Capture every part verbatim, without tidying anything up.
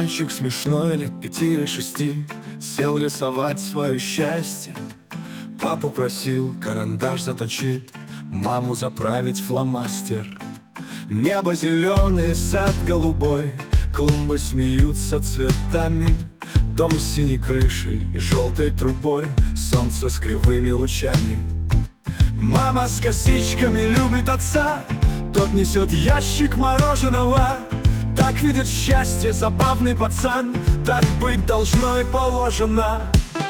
Мальчик смешной лет пяти или шести сел рисовать свое счастье. Папу просил карандаш заточить, маму заправить фломастер. Небо зеленый, сад голубой, клумбы смеются цветами. Дом с синей крышей и желтой трубой, солнце с кривыми лучами. Мама с косичками любит отца, тот несет ящик мороженого. Так видит счастье забавный пацан, так быть должно и положено.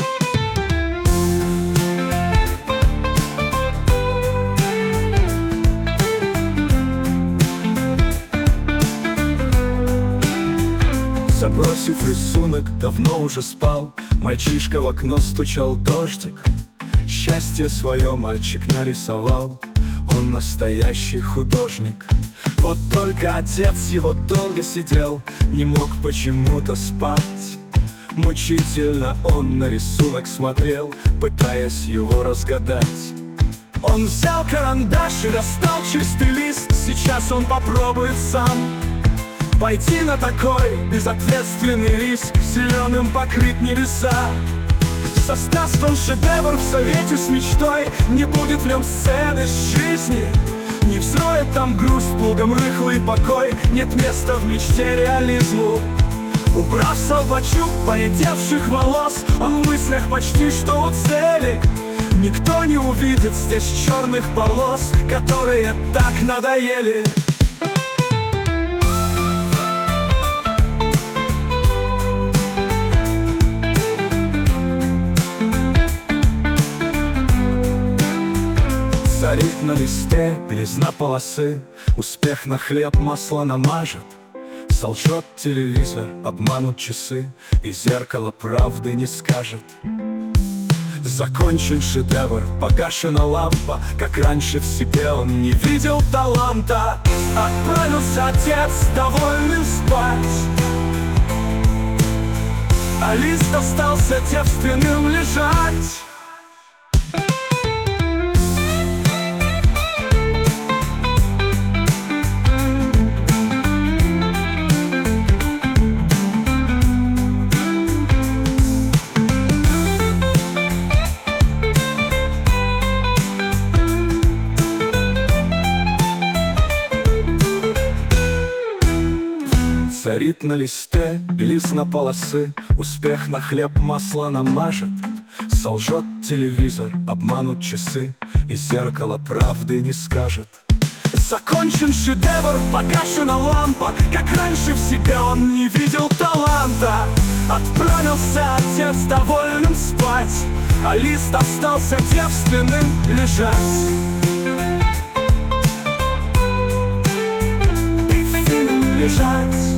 Забросив рисунок, давно уже спал. Мальчишка в окно стучал дождик. Счастье свое мальчик нарисовал. Он настоящий художник. Вот только отец его долго сидел, не мог почему-то спать. Мучительно он на рисунок смотрел, пытаясь его разгадать. Он взял карандаш и достал чистый лист. Сейчас он попробует сам пойти на такой безответственный риск, зеленым покрыть небеса. Создаст он шедевр в совете с мечтой, не будет в нем сцены с жизни, не взроет там грусть, плугом рыхлый покой. Нет места в мечте реализму. Убрав салбачук поредевших волос, он в мыслях почти что у цели. Никто не увидит здесь черных полос, которые так надоели. Царит на листе белизна полосы, успех на хлеб масло намажет. Солжет телевизор, обманут часы, и зеркало правды не скажет. Закончен шедевр, погашена лампа, как раньше в себе он не видел таланта. Отправился отец довольным спать, а лист остался девственным лежать. Царит на листе белизна полосы, успех на хлеб масло намажет. Солжет телевизор, обманут часы, и зеркало правды не скажет. Закончен шедевр, погашена лампа, как раньше в себе он не видел таланта. Отправился отец довольным спать, а лист остался девственным лежать. И фильм лежать.